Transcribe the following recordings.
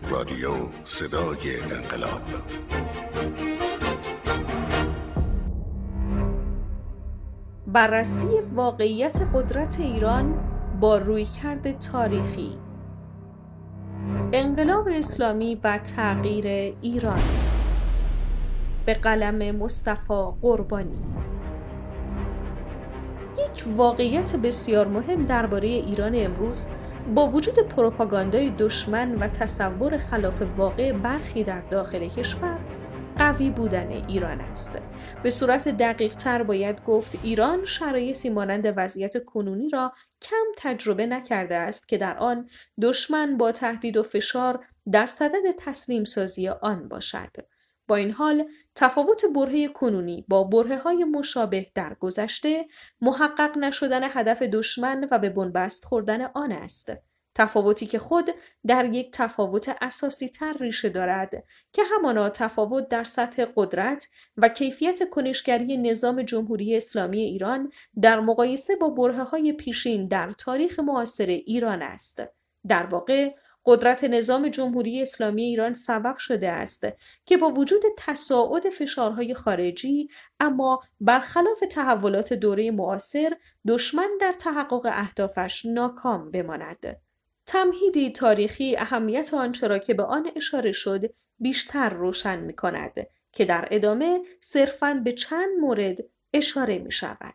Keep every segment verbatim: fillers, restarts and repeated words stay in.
رادیو صدای انقلاب. بررسی واقعیت قدرت ایران با رویکرد تاریخی، انقلاب اسلامی و تغییر ایران، به قلم مصطفی قربانی. یک واقعیت بسیار مهم درباره ایران امروز با وجود پروپاگاندای دشمن و تصور خلاف واقع برخی در داخل کشور قوی بودن ایران است. به صورت دقیق تر باید گفت ایران شرایطی مانند وضعیت کنونی را کم تجربه نکرده است که در آن دشمن با تهدید و فشار در صدد تسلیم سازی آن باشد. با این حال تفاوت برهه کنونی با برهه‌های مشابه در گذشته محقق نشدن هدف دشمن و به بنبست خوردن آن است. تفاوتی که خود در یک تفاوت اساسی تر ریشه دارد که همانا تفاوت در سطح قدرت و کیفیت کنشگری نظام جمهوری اسلامی ایران در مقایسه با برهه‌های پیشین در تاریخ معاصر ایران است. در واقع قدرت نظام جمهوری اسلامی ایران سبب شده است که با وجود تصاعد فشارهای خارجی اما برخلاف تحولات دوره معاصر دشمن در تحقق اهدافش ناکام بماند. تمهیدی تاریخی اهمیت آنچه را که به آن اشاره شد بیشتر روشن می کند که در ادامه صرفاً به چند مورد اشاره می شود.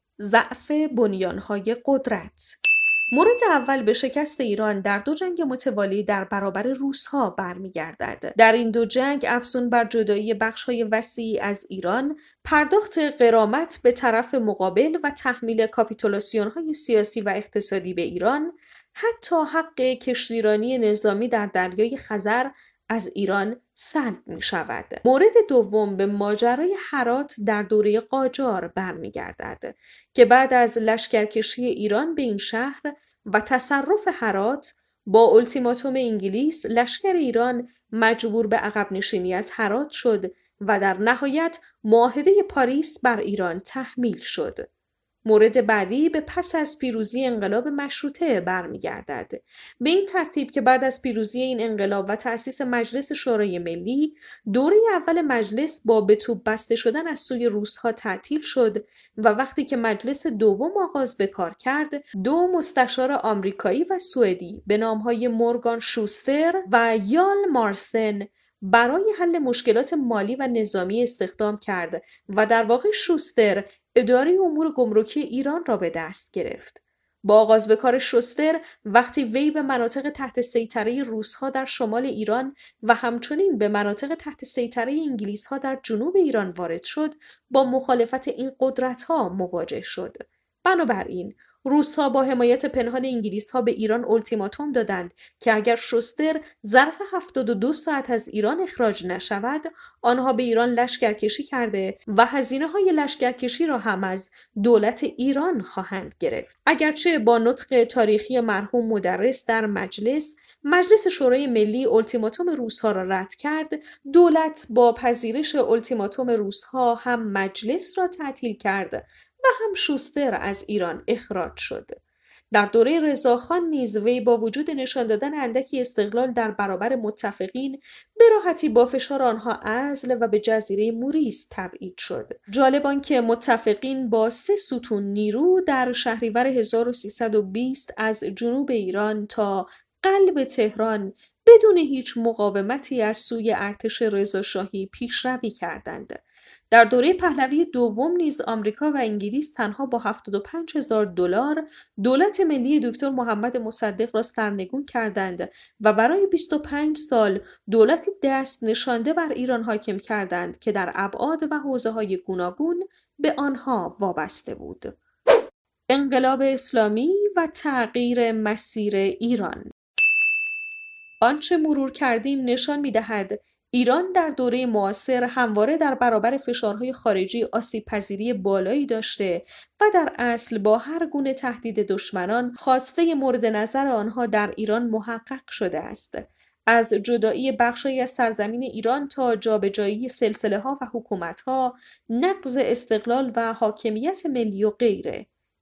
ضعف بنیانهای قدرت. مورد اول به شکست ایران در دو جنگ متوالی در برابر روس‌ها برمیگردد. در این دو جنگ افزون بر جدایی بخش‌های وسیعی از ایران، پرداخت غرامت به طرف مقابل و تحمیل کاپیتولاسیون‌های سیاسی و اقتصادی به ایران، حتی حق کشتیرانی نظامی در دریای خزر از ایران سلب می شود. مورد دوم به ماجرای هرات در دوره قاجار برمیگردد که بعد از لشکرکشی ایران به این شهر و تصرف هرات با التیماتوم انگلیس، لشکر ایران مجبور به عقب نشینی از هرات شد و در نهایت معاهده پاریس بر ایران تحمیل شد. مورد بعدی به پس از پیروزی انقلاب مشروطه برمیگردد. به این ترتیب که بعد از پیروزی این انقلاب و تأسیس مجلس شورای ملی، دوره اول مجلس با به توپ بسته شدن از سوی روس‌ها تعطیل شد و وقتی که مجلس دوم آغاز به کار کرد، دو مستشار آمریکایی و سوئدی به نام‌های مورگان شوستر و یال مارسن برای حل مشکلات مالی و نظامی استخدام کرد و در واقع شوستر اداره امور گمرکی ایران را به دست گرفت. با آغاز به کار شوستر، وقتی وی به مناطق تحت سیطره روس‌ها در شمال ایران و همچنین به مناطق تحت سیطره انگلیس‌ها در جنوب ایران وارد شد، با مخالفت این قدرت‌ها مواجه شد. بنابراین روس‌ها با حمایت پنهان انگلیس‌ها به ایران التیماتوم دادند که اگر شوستر ظرف هفتاد و دو ساعت از ایران اخراج نشود، آنها به ایران لشکرکشی کرده و هزینه‌های لشکرکشی را هم از دولت ایران خواهند گرفت. اگرچه با نطق تاریخی مرحوم مدرس در مجلس، مجلس شورای ملی التیماتوم روس‌ها را رد کرد، دولت با پذیرش التیماتوم روس‌ها هم مجلس را تعطیل کرد و هم شوستر از ایران اخراج شد. در دوره رضاخان نیز وی با وجود نشان دادن اندکی استقلال در برابر متفقین به راحتی با فشار آنها عزل و به جزیره موریس تبعید شد. جالب آنکه متفقین با سه ستون نیرو در شهریور هزار و سیصد و بیست از جنوب ایران تا قلب تهران بدون هیچ مقاومتی از سوی ارتش رضاشاهی پیشروی کردند. در دوره پهلوی دوم نیز آمریکا و انگلیس تنها با هفتاد و پنج هزار دلار دولت ملی دکتر محمد مصدق را سرنگون کردند و برای بیست و پنج سال دولتی دست نشانده بر ایران حاکم کردند که در ابعاد و حوزه‌های گوناگون به آنها وابسته بود. انقلاب اسلامی و تغییر مسیر ایران. آنچه مرور کردیم نشان می‌دهد ایران در دوره معاصر همواره در برابر فشارهای خارجی آسیب‌پذیری بالایی داشته و در اصل با هر گونه تهدید دشمنان خواسته مورد نظر آنها در ایران محقق شده است. از جدایی بخشی از سرزمین ایران تا جابجایی سلسله‌ها و حکومت‌ها، نقض استقلال و حاکمیت ملی و غیره.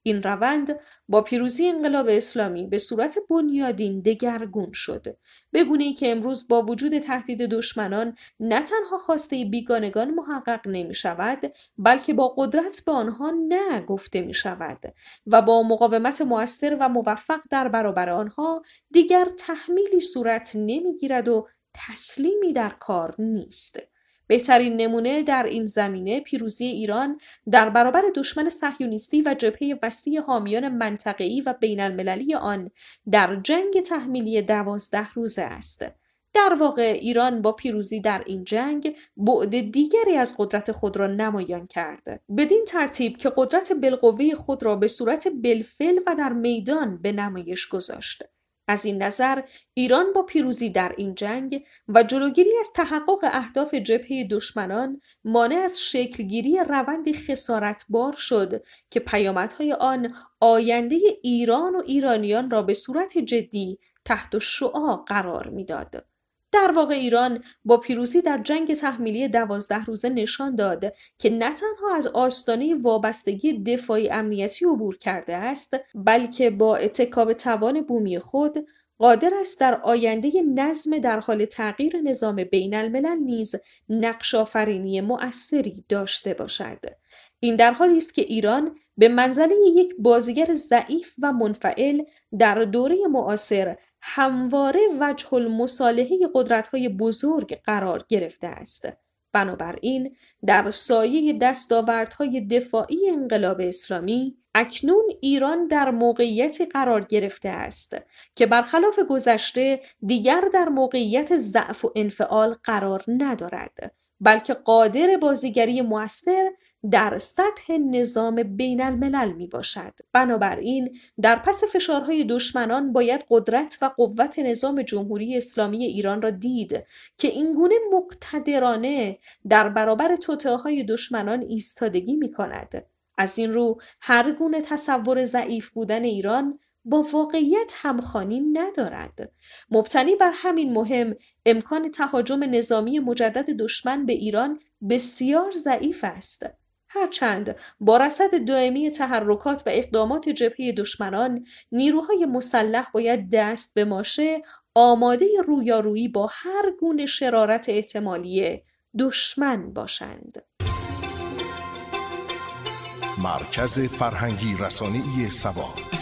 این روند با پیروزی انقلاب اسلامی به صورت بنیادین دگرگون شد، به گونه‌ای که امروز با وجود تهدید دشمنان نه تنها خواسته بیگانگان محقق نمی شود، بلکه با قدرت به آنها نه گفته می شود و با مقاومت مؤثر و موفق در برابر آنها دیگر تحمیلی صورت نمی گیرد و تسلیمی در کار نیست. بهترین نمونه در این زمینه پیروزی ایران در برابر دشمن صهیونیستی و جبهه وسیع حامیان منطقه‌ای و بین المللی آن در جنگ تحمیلی دوازده روزه است. در واقع ایران با پیروزی در این جنگ بعد دیگری از قدرت خود را نمایان کرد، بدین ترتیب که قدرت بالقوه خود را به صورت بالفعل و در میدان به نمایش گذاشت. از این نظر ایران با پیروزی در این جنگ و جلوگیری از تحقق اهداف جبهه دشمنان مانع از شکلگیری روندی خسارتبار شد که پیامدهای آن آینده ایران و ایرانیان را به صورت جدی تحت شعاع قرار میداد. در واقع ایران با پیروزی در جنگ تحمیلی دوازده روزه نشان داد که نه تنها از آستانه وابستگی دفاعی امنیتی عبور کرده است، بلکه با اتکا به توان بومی خود قادر است در آینده نظم در حال تغییر نظام بین الملل نیز نقش آفرینی مؤثری داشته باشد. این در حالی است که ایران به منزله یک بازیگر ضعیف و منفعل در دوره معاصر همواره وجه المصالحه قدرت‌های بزرگ قرار گرفته است. بنابراین در سایه دستاوردهای دفاعی انقلاب اسلامی اکنون ایران در موقعیتی قرار گرفته است که برخلاف گذشته دیگر در موقعیت ضعف و انفعال قرار ندارد، بلکه قادر بازیگری مؤثر در سطح نظام بین الملل می باشد. بنابراین در پس فشارهای دشمنان باید قدرت و قوت نظام جمهوری اسلامی ایران را دید که اینگونه مقتدرانه در برابر توطئه‌های دشمنان ایستادگی می کند. از این رو هر گونه تصور ضعیف بودن ایران با واقعیت همخوانی ندارد. مبتنی بر همین مهم امکان تهاجم نظامی مجدد دشمن به ایران بسیار ضعیف است. هرچند با رصد دائمی تحرکات و اقدامات جبهه دشمنان، نیروهای مسلح باید دست به ماشه آماده رویارویی با هر گونه شرارت احتمالی دشمن باشند. مرکز فرهنگی رسانه‌ای سبا.